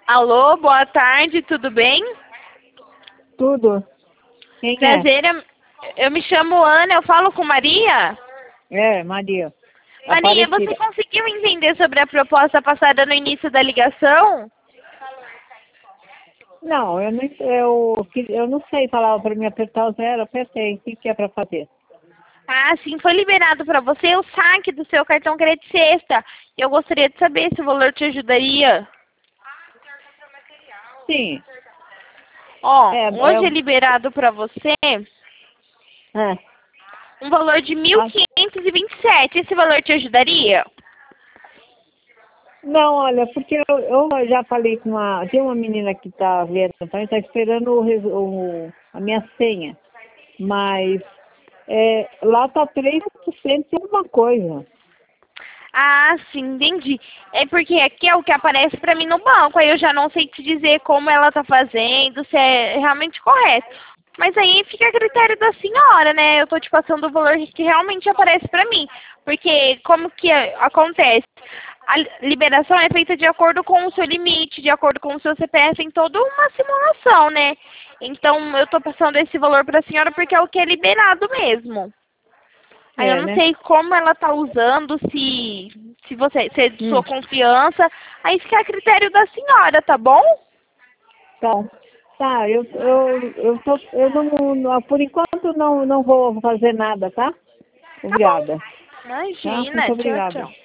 Alô, boa tarde, tudo bem? Tudo. Quem é? Prazer, eu me chamo Ana, eu falo com Maria. É, Maria. Maria, você Aparecida. conseguiu entender sobre a proposta passada no início da ligação? Não, eu não sei falar para me apertar o zero, apertei. O que é para fazer? Ah, sim, foi liberado para você o saque do seu cartão crédito sexta. Eu gostaria de saber se o valor te ajudaria. Sim. Ó, É, hoje é liberado para você é. um valor de Ah, 1.527. Esse valor te ajudaria? não, olha, porque eu já falei com tem uma menina que está vendo, está esperando a minha senha, mas lá está 3% e alguma coisa. Ah, sim, entendi. É porque aqui é o que aparece para mim no banco. Aí eu já não sei te dizer como ela tá fazendo, se é realmente correto. Mas aí fica a critério da senhora, né? Eu tô te passando o valor que realmente aparece para mim. Porque como que acontece? A liberação é feita de acordo com o seu limite, de acordo com o seu CPF, em toda uma simulação, né? Então eu tô passando esse valor para a senhora porque é o que é liberado mesmo. Aí eu É, não né? sei como ela tá usando, se é de sua Hum, confiança. Aí fica a critério da senhora, tá bom? então, tá, eu por enquanto não vou fazer nada, tá? Tá bom. Obrigada. Tá? Imagina. Muito Tchau, obrigada. tchau.